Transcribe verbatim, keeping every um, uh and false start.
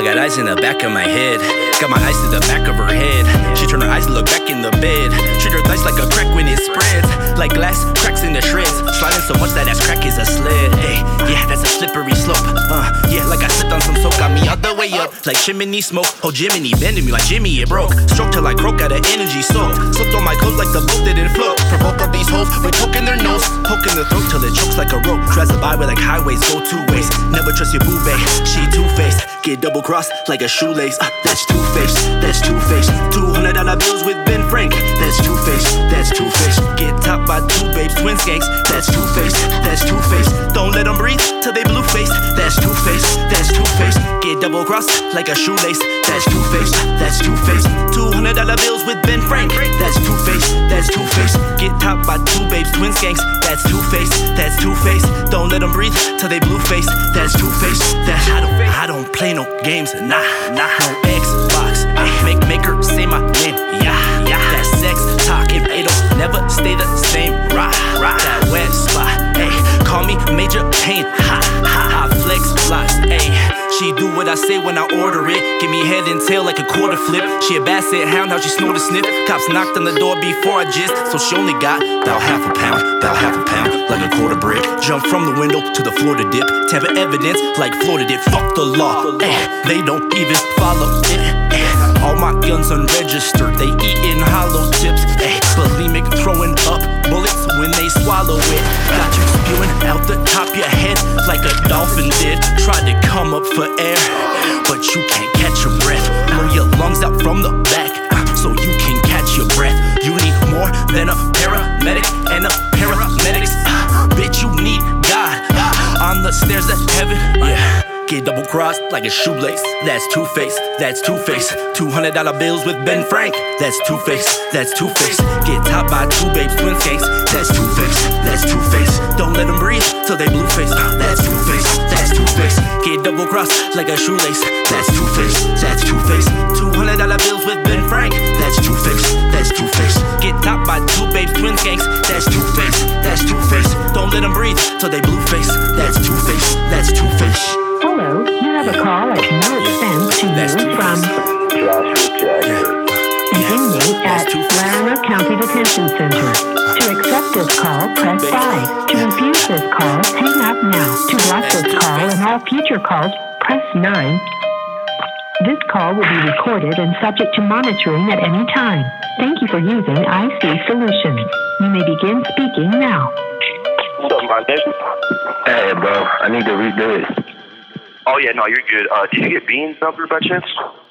got eyes in the back of my head. Got my eyes to the back of her head. She turned her eyes to look back in the bed. Treat her thighs like a crack when it spreads. Like glass cracks in the shreds. Sliding so much that ass crack is a sled. Hey, yeah, that's a slippery slope. Uh, yeah, like I slipped on some soap. Got me all the way up, like chimney smoke. Oh, Jiminy, bending me like Jimmy, it broke. Stroke till I croak out of energy soaked. Slipped on my clothes like the boat didn't float. Provoke up these hoes, we poking their nose. Poking the throat till it chokes like a rope. Tries to buy with like highways, go two ways. Never trust your boo bae, she two-faced. Get double crossed like a shoelace. Uh, that's two-faced, that's two-faced. Two hundred dollar bills with Ben Frank. That's two-faced, that's two-faced. Get topped by two babes, twin skanks. That's two-faced, that's two-faced. Don't let them breathe till they blue-faced. That's two-faced, that's two-faced. Get double crossed like a shoelace. That's two-faced, that's two-faced. Two hundred dollar bills with Ben Frank. That's two-faced, that's two-faced. Get topped by two babes, twin skanks. That's two-faced, that's two-faced. Don't let them breathe till they blue-faced. That's two-faced, that's I don't, I don't play no games, nah, nah. No Xbox, I make make her say my name, yeah, yeah. That sex talking, it'll never stay the same. Rah, rah. That wet spot, ayy. Call me Major Pain, ha, ha, ha. Flex blocks, ayy. She do what I say when I order it. Give me head and tail like a quarter flip. She a basset hound, how she snort a sniff. Cops knocked on the door before I jizzed, so she only got about half a pound, about half a pound, like a quarter brick. Jump from the window to the floor to dip. Tamper evidence like Florida did. Fuck the law, eh, they don't even follow it. Eh. All my guns unregistered, they eating hollow tips. Eh. Bulimic throwing up bullets when they swallow it. Got you spewing out the top of your head like a dolphin did. Tried to come up for air, but you can't catch your breath. Blow your lungs out from the back, uh, so you can catch your breath. You need more than a paramedic and a paramedics. Uh, bitch, you need God uh, on the stairs of heaven. Yeah. Get double crossed like a shoelace. That's two-faced, that's two-faced. Two hundred dollar bills with Ben Frank. That's two-faced, that's two-faced. Get topped by two babes, twin skanks. That's two-faced, that's two-faced. Don't let them breathe till they blue-faced. That's two-faced, that's two-faced. Get double crossed like a shoelace. That's two-faced, that's two-faced. Two hundred dollar bills with Ben Frank. That's two-faced, that's two-faced. Get topped by two babes, twin skanks. That's two-faced, that's two-faced. Don't let them breathe till they blue-faced. That's two-faced, that's two-faced. Hello, you have a call at no expense to you from Joshua Jackson, an inmate at Larimer County Detention Center. To accept this call, press five. To refuse this call, hang up now. To block this call and all future calls, press nine. This call will be recorded and subject to monitoring at any time. Thank you for using I C Solutions. You may begin speaking now. What's up, my nigga? Hey, bro, I need to redo it. Oh, yeah, no, you're good. Uh, did you get Bean's number by chance?